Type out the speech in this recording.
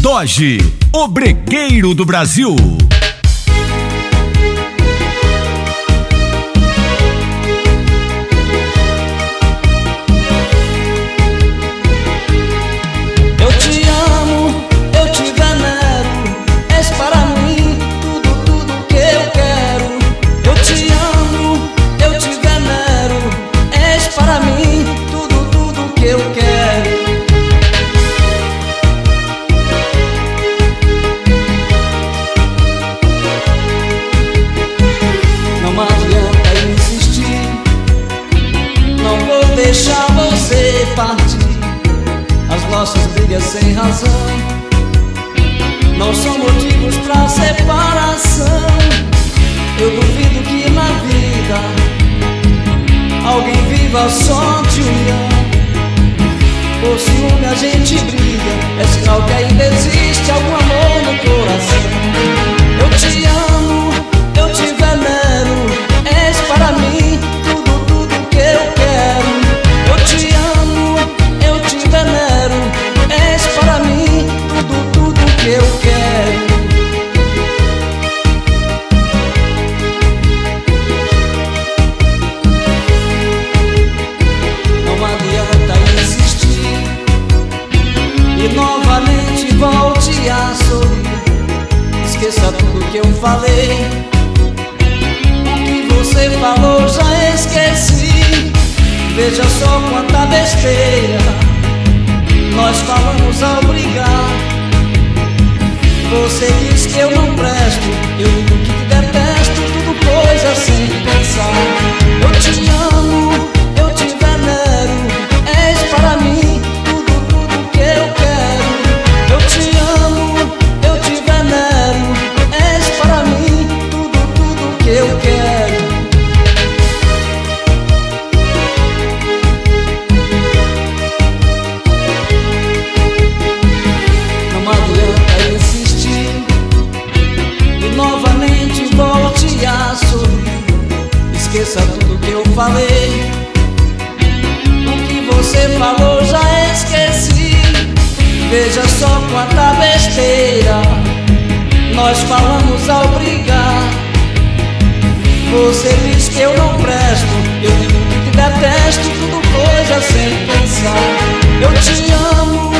Dodge, o bregueiro do Brasil. Eu te amo, eu te venero, és para mim tudo que eu quero. Eu te amo, eu te venero, és para mim tudo que eu quero. Não adianta insistir, não vou deixar você partir. As nossas brigas sem razão não são motivos pra separação. Eu duvido que na vida alguém viva só de união. Por ciúme a gente briga, é sinal que ainda existe algum amor no coração. Eu te amo, eu te venero, és para mim tudo que eu quero. Eu te amo, eu te venero, és para mim tudo que eu quero. Não adianta insistir e novamente volte a sorrir. Esqueça tudo que eu falei, o que você falou já esqueci. Veja só quanta besteira nós falamos ao brigar. Você diz que eu não presto, eu digo que te detesto, tudo coisa sem pensar. Eu te amo, eu te venero, és para mim tudo que eu quero. Eu te amo, eu te venero, és para mim tudo que eu quero. Não adianta insistir e novamente volte a sorrir. Esqueça tudo que eu falei, o que você falou já esqueci. Veja só quanta besteira nós falamos ao brigar. Você diz que eu não presto, eu digo que te detesto, tudo coisa sem pensar. Eu te amo,